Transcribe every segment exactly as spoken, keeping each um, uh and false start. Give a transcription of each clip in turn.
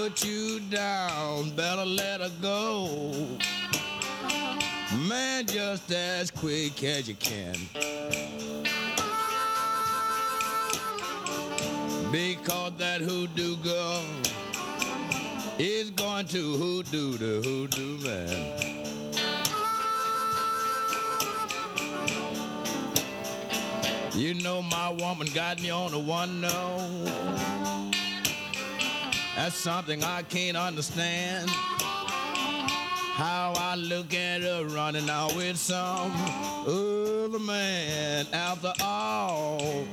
put you down, better let her go. Man, just as quick as you can. Because that hoodoo girl is going to hoodoo the hoodoo man. You know my woman got me on the one no. That's something I can't understand. How I look at her running out with some other man. After all,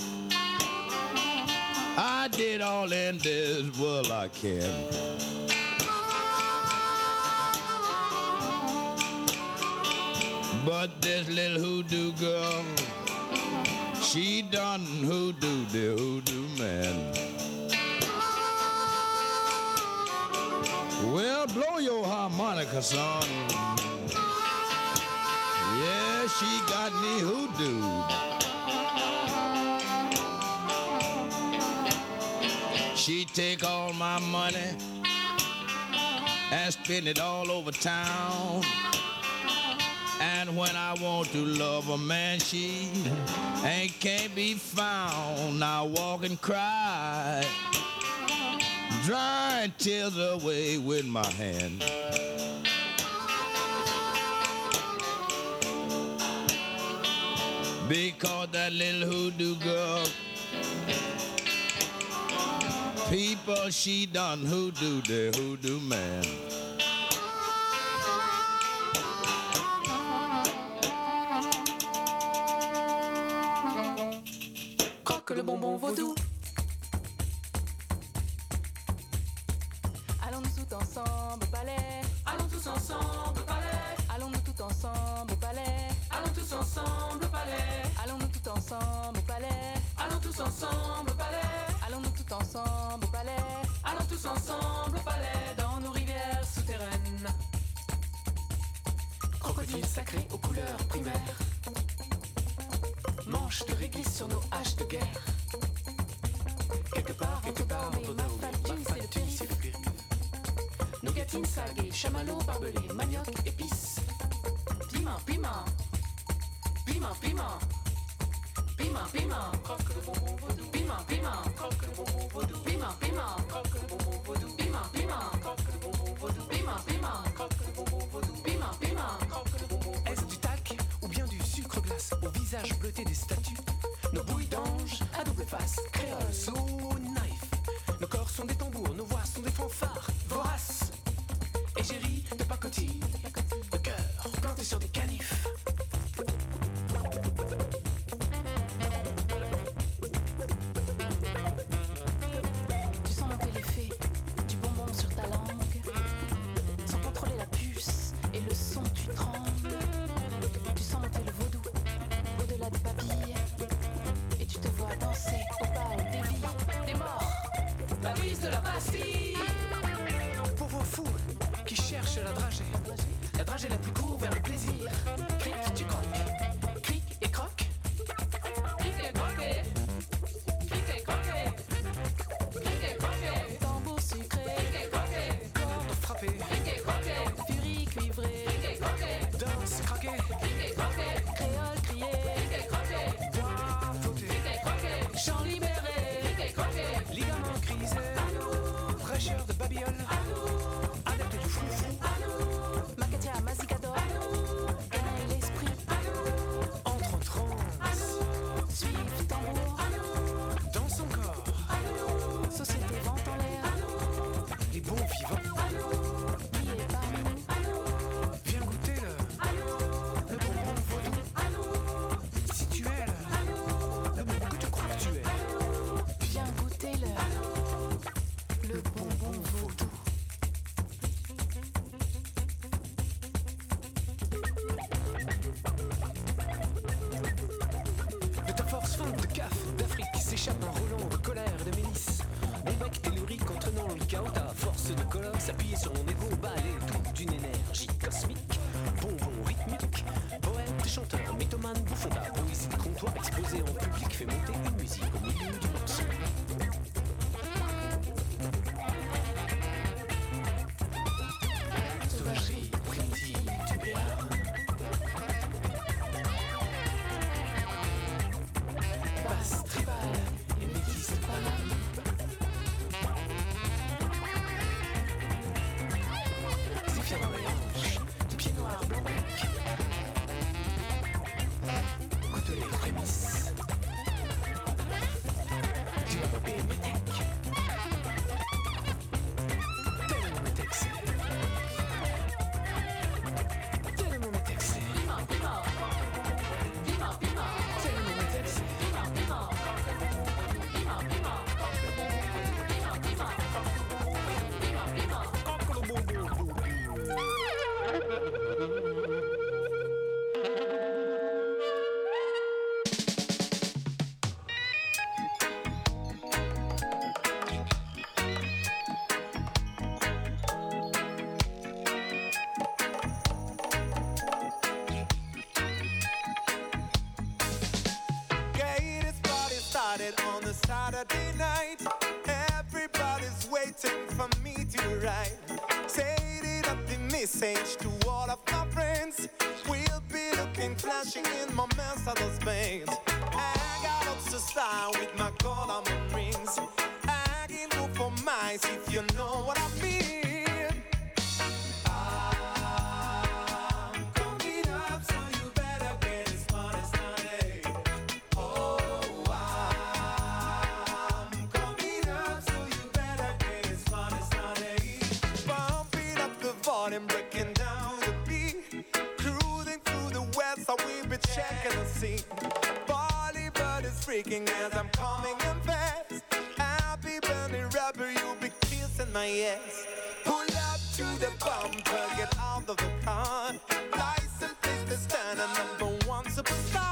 I did all in this world I can. But this little hoodoo girl, she done hoodoo the hoodoo man. Well, blow your harmonica, son. Yeah, she got me hoodooed. She take all my money and spend it all over town. And when I want to love a man, she ain't can't be found. I walk and cry, drying tears away with my hand. Because that little hoodoo girl, people, she done hoodoo the hoodoo man. Croque le bonbon vaudou. Allons-nous tout ensemble au palais. Allons tous ensemble au palais. Allons-nous tout ensemble au palais. Allons tous ensemble au palais. Allons-nous tout ensemble au palais. Allons tous ensemble au palais. Allons-nous tout ensemble au palais. Allons tous ensemble au palais. Dans nos rivières souterraines. Crocodiles sacrés aux couleurs primaires. Manches de réglisse sur nos haches de guerre. Quelque part, quelque part, entre nos mafatis, c'est le périph'. Nougatine, saguée, chamallow, barbelé, manioc, épices. Piment, piment. Piment, piment. Piment, piment. Croque le bonbon vaudou. Piment, piment. Croque le bonbon vaudou. Piment, piment. Croque le bonbon vaudou. Piment, piment. Croque le bonbon vaudou. Piment, piment. Croque le bonbon vaudou. Piment, piment. Croque le bonbon vaudou. Est-ce du tac ou bien du sucre glace au visage bleuté des statues? Nos bouilles d'ange à double face, créole, slow knife. Nos corps sont des tambours, nos voix sont des fanfares voraces. Égérie de pacotille, le cœur planté sur des canifs. Tu sens monter l'effet du bonbon sur ta langue. Sans contrôler la puce et le son, tu trembles. Tu sens monter le vaudou au-delà des papilles. Et tu te vois danser au bal des vies, des morts. La brise de la Bastille. Pour vos fous qui cherchent la dragée, la dragée la plus courte vers le plaisir. Cric, tu croques, cric et croque. Cric et croqué, cric et croqué, cric et croqué. Tambour sucré, cric et croqué. Cordes frappées, cric et croqué. Furie cuivrée, cric et croqué. Danse craquée, cric et croqué. Créole crié, cric et croqué. Bois flotté, cric et croqué. Chant libéré, cric et croqué. Ligaments crisés, fraîcheur de babiole. Adepte du foufou. Macatia, mazicador. Gain et l'esprit. Entre en transe. Suive tambour. Dans son corps. Société vente en l'air. Les bons vivants. Billets parmi nous. Viens goûter le. Le bonbon vaudou. Si tu es le. Le bonbon que tu crois que tu es. Viens goûter le. Le bonbon vaudou. De ta force feinte de caf d'Afrique s'échappe un roulant de colère de mélis. Mon bec tellurique entraînant le chaos, ta force de colosse appuyée sur mon égo, balai tout d'une énergie cosmique. Bonbon rythmique, poète, chanteur, mythomane, bouffon, ta poésie de comptoir exposée en public fait monter une musique au milieu du morceau. Saturday night. Everybody's waiting for me to write. Sending up the message to all of my friends. We'll be looking flashing in my Mercedes Benz. I got up to style with my gold on my rings. I can go for mice if you know what I mean. And breaking down the beat, cruising through the west, so we be checking the scene. Bollywood is freaking as I'm coming in fast. Happy Bunny rapper, you'll be kissing my ass. Pull up to the bumper, get out of the car. License is the stand, a number one superstar.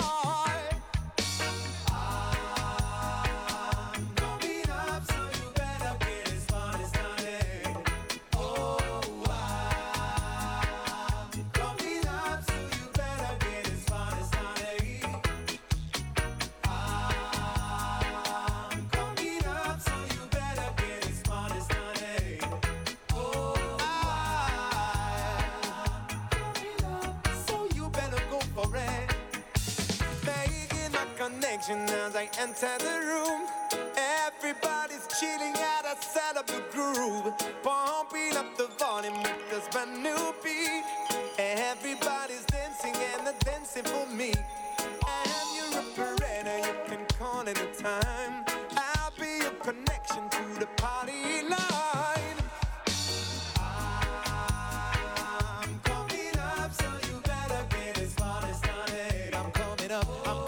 As I enter the room, everybody's chilling at a set up the groove, pumping up the volume with this brand new beat. Everybody's dancing and they're dancing for me. And you're a operator, you can call any time. I'll be your connection to the party line. I'm coming up, so you better get this party started. I'm coming up, I'm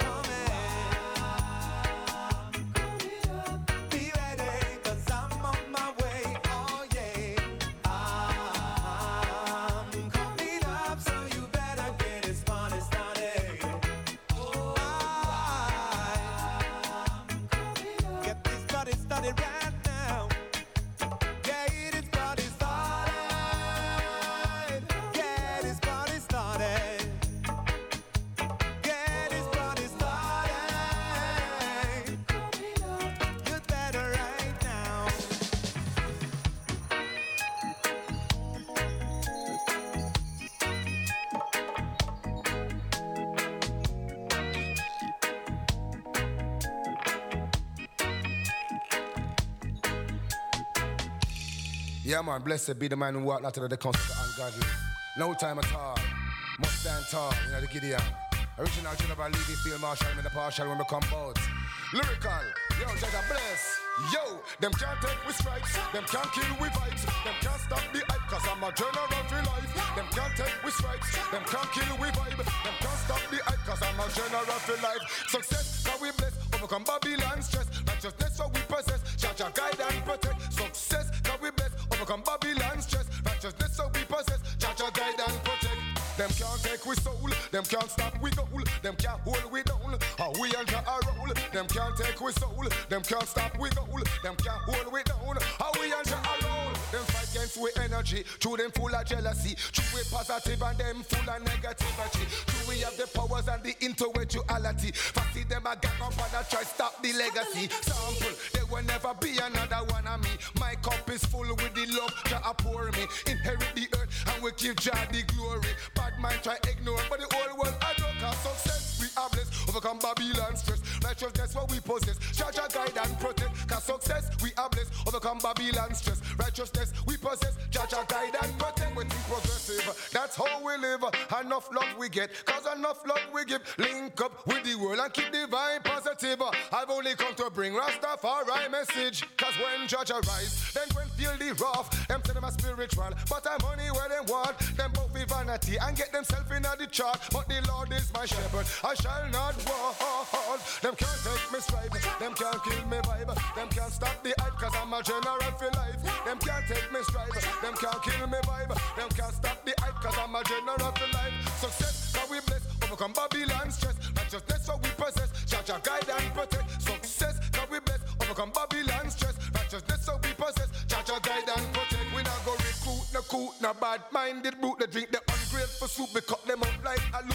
Yeah, man, blessed be the man who walked out of the council of ungodly. No time at all. Must stand tall, you know the Gideon. Original tune about Levy Field Marshall, I'm in the partial when we come out. Lyrical, yo, Jaja bless. Yo, them can't take with stripes, them can't kill with vibes, them can't stop the hype, cause I'm a general for life. Them can't take with stripes, them can't kill with vibe, them can't stop the hype, cause I'm a general for life. Success, how we bless, overcome Babylon stress, righteousness, how we possess, Jaja guide and protect. Success, how we bless, overcome Babylon stress, righteousness, how we possess, Jaja guide and protect. Them can't take with soul, them can't stop with goal, them can't hold we down, how we enter a roll. Them can't take with soul, them can't stop with goal, them can't hold we down, how we enter a roll. Them fight against with energy, true them full of jealousy, true we positive and them full of negativity. True we have the powers and the intellectuality, fancy them a gang up and a try stop the legacy. Sample, there will never be another one of me. My cup is full with the love Jah pour me. Inherit the earth and we give Jah the glory. Bad mind try ignore, but the whole world I don't have success. We are blessed, overcome Babylon stress. Righteousness what we possess, Jah Jah guide and protect. Cause success we are blessed, overcome Babylon stress. Righteousness we possess, Jah Jah guide and protect. We think progressive, that's how we live. Enough love we get, cause enough love we give. Link up with the world and keep the vibe positive. I've only come to bring Rastafari message. Cause when Jah Jah rise, then when feel the wrath, them say them a spiritual, but I'm money where them want. Them both with vanity and get themselves in the chart. But the Lord is my shepherd, I shall not walk. Them can't take me stripe, them can't kill me vibe, them can't stop the hype, cause I'm a general for life. Them can't take me stripe, them can't kill me vibe, them can't stop the hype, cause I'm a general for life. Success, how we bless, overcome Babylon stress. Righteousness, how we possess, Jah Jah guide and protect. Success, how we bless, overcome Babylon stress. Righteousness, how we possess, Jah Jah guide and protect. We not go recruit, no coot, no bad minded brute. They drink the ungrateful soup, we cut them up like a loop.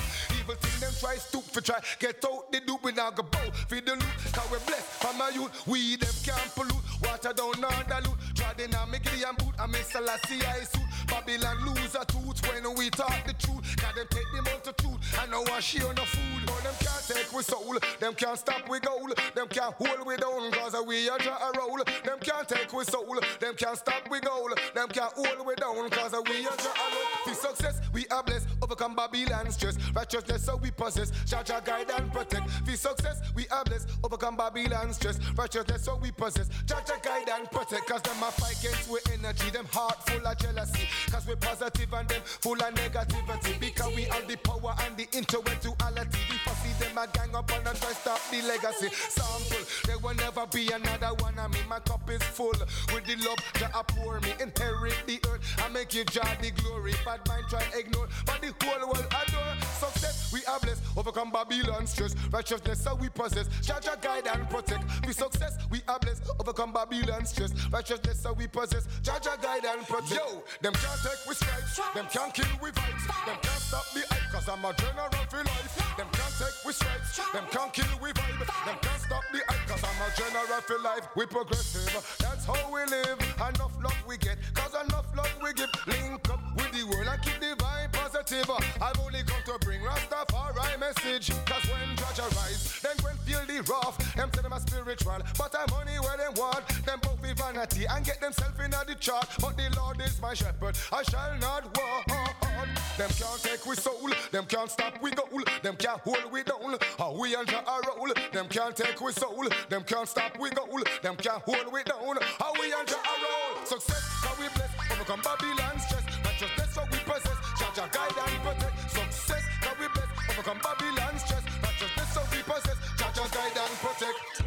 evil thing, them try stoop for try. Get out the dupe, we now go bow. Feed the loot, cause we blessed from my youth. We them can't pollute. Water down under loot. Trodden on me Gideon boot. I miss Selassie I suit. Babylon lose a tooth when we talk the truth. Cause them take them out the truth. And now I share no food. No, them can't take we soul. Them can't stop we goal. Them can't hold we down. Cause we are draw a roll. Them can't take we soul. Them can't stop we goal. Them can't hold we down. Cause we are draw a roll. For success we are blessed. Overcome Babylon stress. Righteousness so we possess. Jah guide and protect. For success we are blessed. Overcome Babylon stress. Righteousness so we possess. Jah guide and protect. Cause them a fight against we energy. Them heart full of jealousy. Cause we positive and them full of negativity. Because we have the power and the intellectuality. We foresee them a gang up and a try stop the legacy. Sample, there will never be another one of me. My cup is full with the love Jah pour me. Inherit the earth and make give Jah the glory. Bad mind try ignore, but the whole world adore. Success we are blessed, overcome Babylon stress. Righteousness so we possess. Jah guide and protect. We success we are blessed, overcome Babylon stress. Righteousness so we possess. Jah guide and protect. Yo, them can't take we stripes, them can't kill we vibes, them can't stop the hype. Cause I'm a general for life. Them can't take we stripes, them can't kill we vibe, them can't stop the hype. Cause I'm a general for life. We progressive, that's how we live. Enough love we get, cause enough love we give. Link up with the world and keep the vibe positive. I've only come to bring Rastafari message. Cause when Jah rise, then when feel the rough. Them say them a spiritual, but I'm money where them want. Them both be vanity and get themselves in the chart. But the Lord is my shepherd, I shall not walk. Them can't take we soul, them can't stop we goal. Them can't hold we down, how we and Jah a roll. Them can't take we soul, them can't stop we goal. Them can't hold we down, how we and Jah a roll. Success, how we bless, overcome Babylon stress. Righteousness, how we possess, Jah guide and protect. Success, how we bless, overcome Babylon stress. Righteousness, how we possess, Jah guide and protect.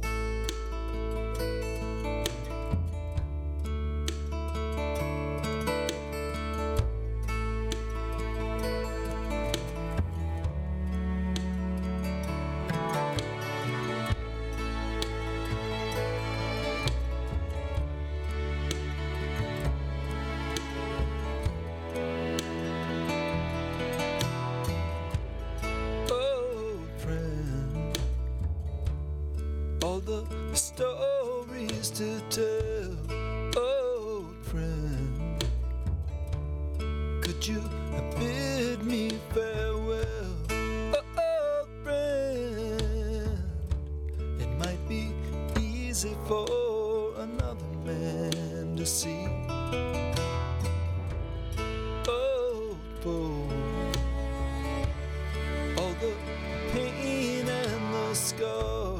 Stories to tell, old friend. Could you bid me farewell, old friend? It might be easy for another man to see. Old fool, all the pain and the scars.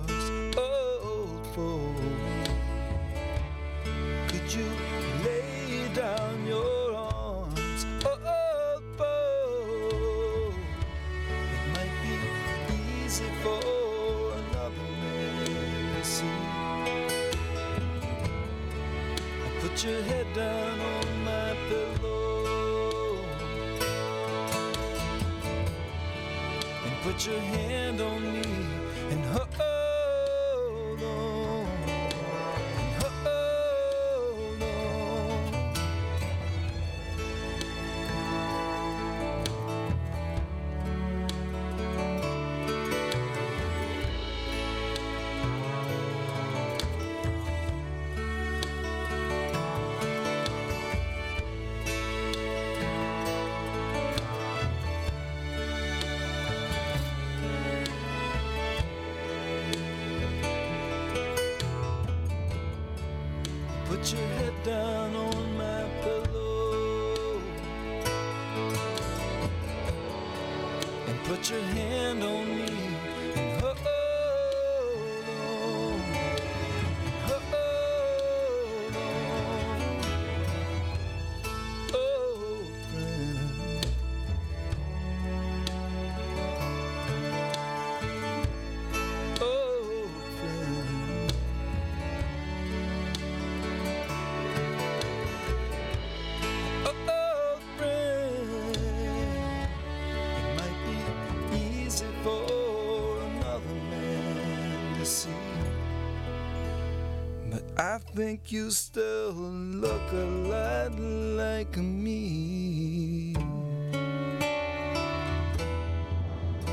Could you lay down your arms, oh, oh, it might be easy for another man to see. Put your head down on my pillow and put your hand on me and hold on. Put your head down on my pillow and put your hand on me and hold on, hold on, old friend. Old friend. I think you still look a lot like me.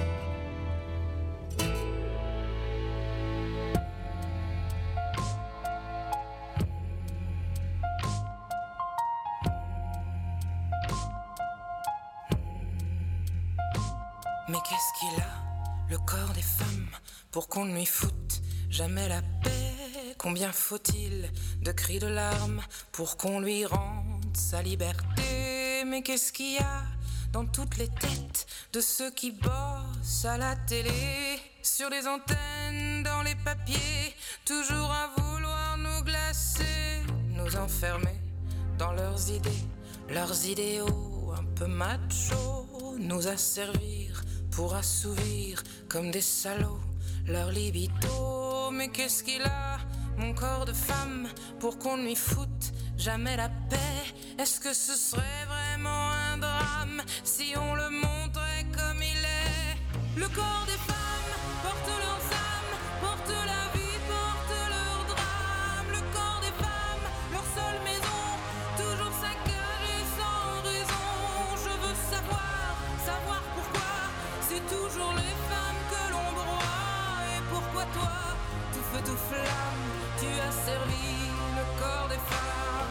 Mais qu'est-ce qu'il a, le corps des femmes, pour qu'on ne lui foute jamais la paix? Combien faut-il de cris de larmes pour qu'on lui rende sa liberté? Mais qu'est-ce qu'il y a dans toutes les têtes de ceux qui bossent à la télé, sur les antennes, dans les papiers, toujours à vouloir nous glacer, nous enfermer dans leurs idées, leurs idéaux un peu machos, nous asservir pour assouvir comme des salauds leur libido. Mais qu'est-ce qu'il a, mon corps de femme, pour qu'on ne lui foute jamais la paix? Est-ce que ce serait vraiment un drame si on le montrait comme il est? Le corps des femmes porte leurs âmes, porte la vie, porte leur drame. Le corps des femmes, leur seule maison, toujours saccagée sans raison. Je veux savoir, savoir pourquoi c'est toujours les femmes que l'on broie. Et pourquoi toi, tout feu, tout flamme, tu as servi le corps des femmes?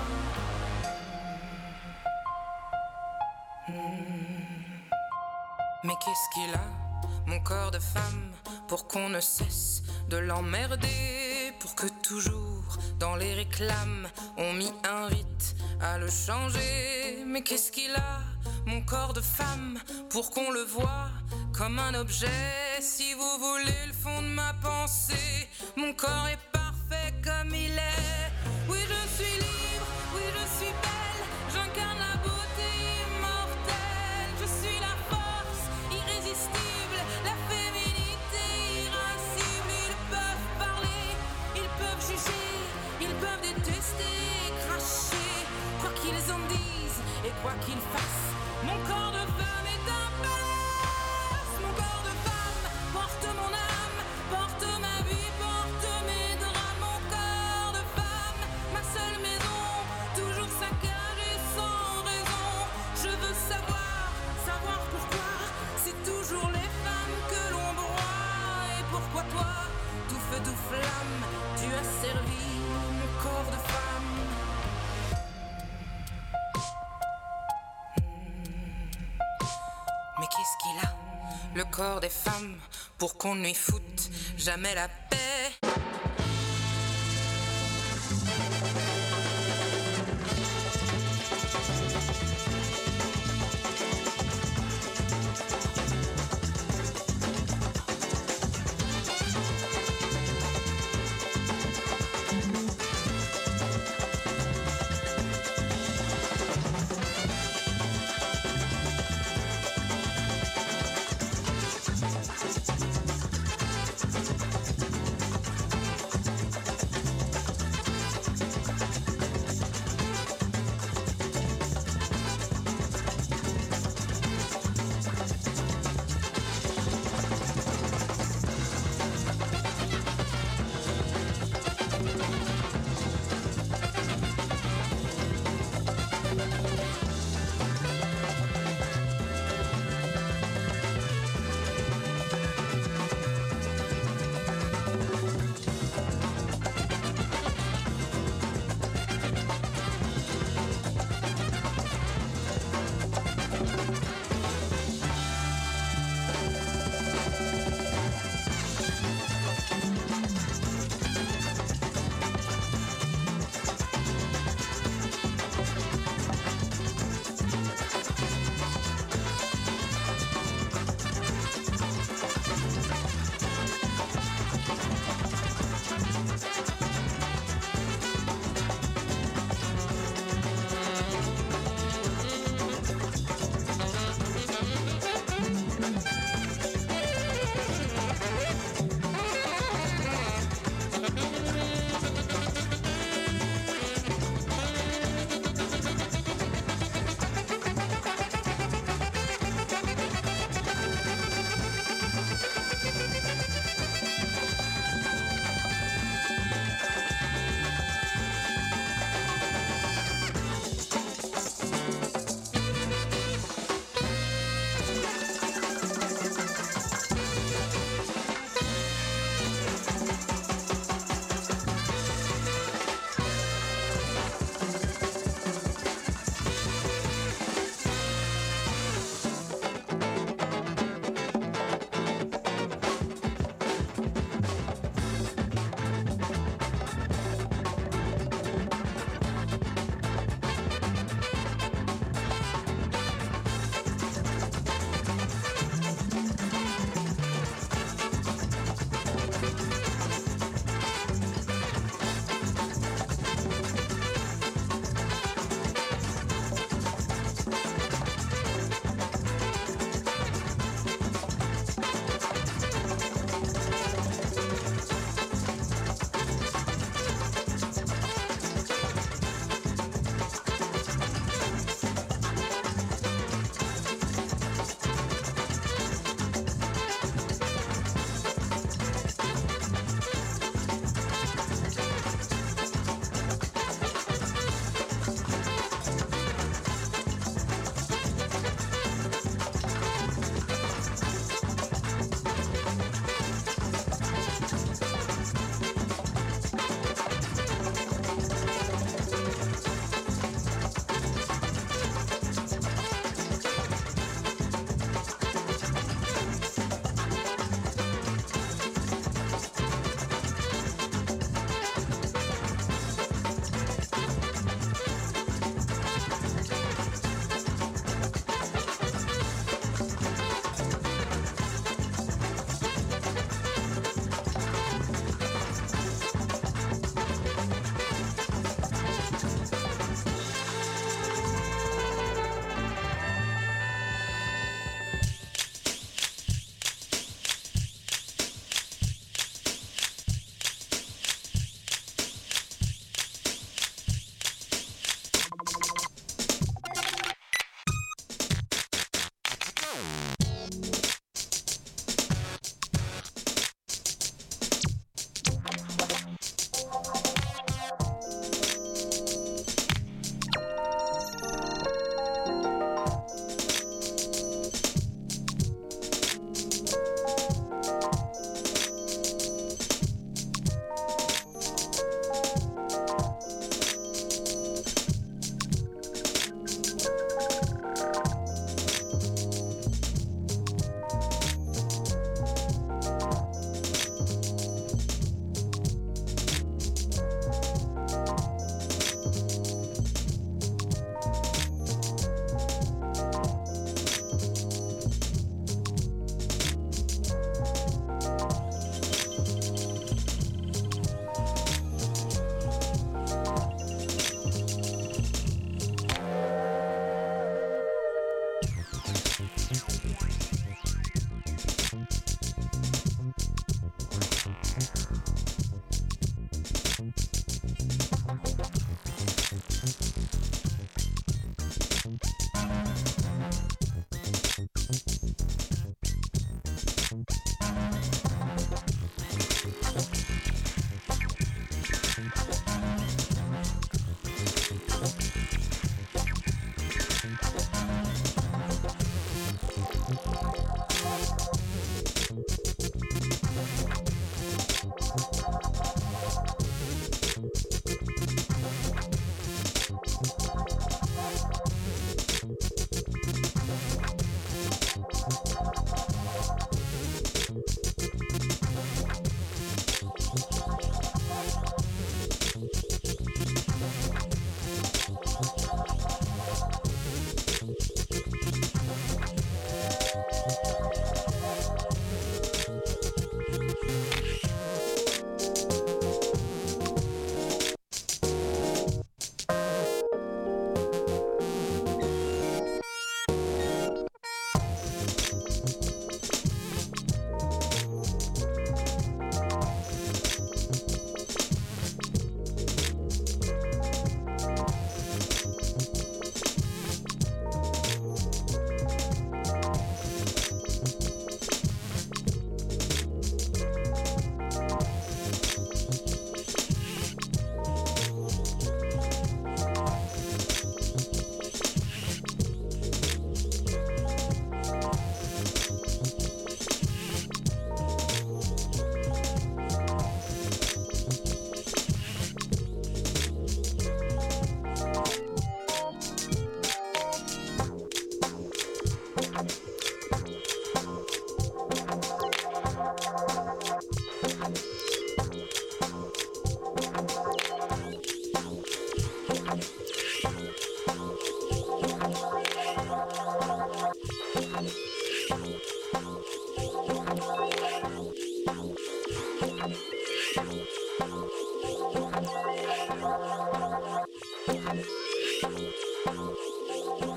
Mais qu'est-ce qu'il a, mon corps de femme, pour qu'on ne cesse de l'emmerder, pour que toujours dans les réclames on m'y invite à le changer? Mais qu'est-ce qu'il a, mon corps de femme, pour qu'on le voit comme un objet? Si vous voulez le fond de ma pensée, mon corps est parfait comme il est. Oui, je suis libre, oui, je suis belle, j'incarne la beauté immortelle. Je suis la force irrésistible, la féminité irascible. Ils peuvent parler, ils peuvent juger, ils peuvent détester, cracher, quoi qu'ils en disent et quoi qu'ils fassent. Mon corps de femme est un palace. Mon corps de femme porte mon âme, porte ma vie, porte mes drames. Mon corps de femme, ma seule maison, toujours saccagée sans raison. Je veux savoir, savoir pourquoi c'est toujours les femmes que l'on broie. Et pourquoi toi, tout feu, tout flamme, tu as servi le corps de femme? Mais qu'est-ce qu'il a, le corps des femmes, pour qu'on ne lui foute jamais la paix?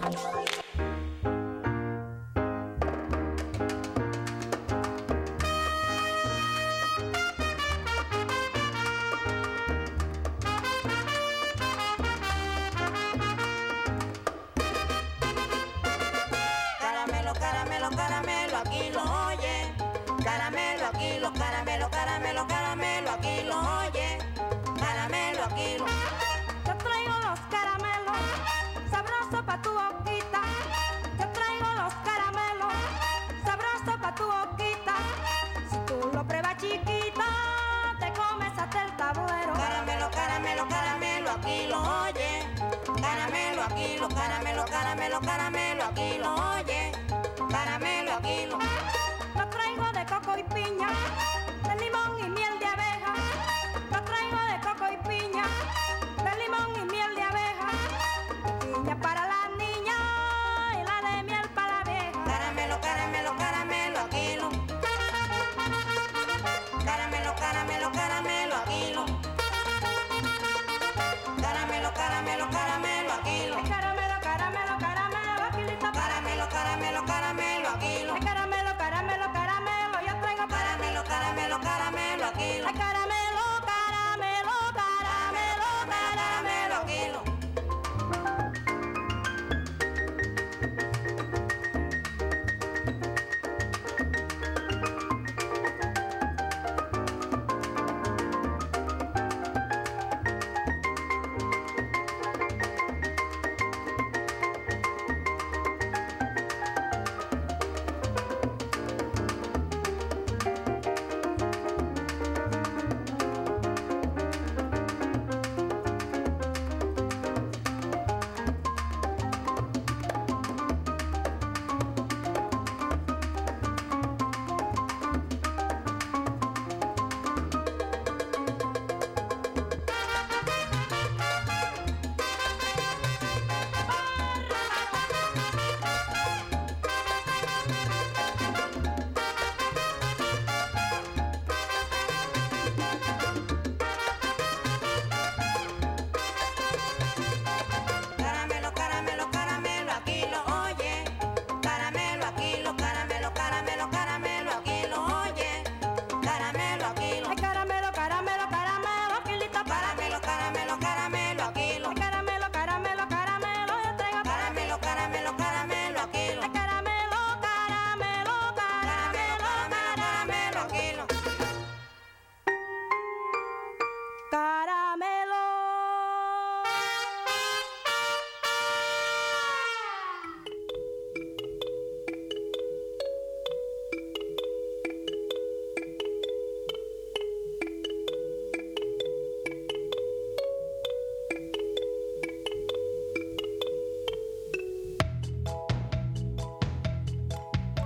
Caramelo, caramelo, caramelo, aquí lo oye. Caramelo, aquí lo, caramelo, caramelo, caramelo, aquí lo oye. Caramelo, aquí lo. Yo traigo los caramelos, sabroso pa' tu boquita. Yo traigo los caramelos, sabroso pa' tu boquita. Si tú lo pruebas chiquita, te comes hasta el tablero. Caramelo, caramelo, caramelo, aquí lo oye. Caramelo, aquí lo, caramelo, caramelo, caramelo, aquí lo oye. Caramelo, aquí lo. Lo traigo de coco y piña,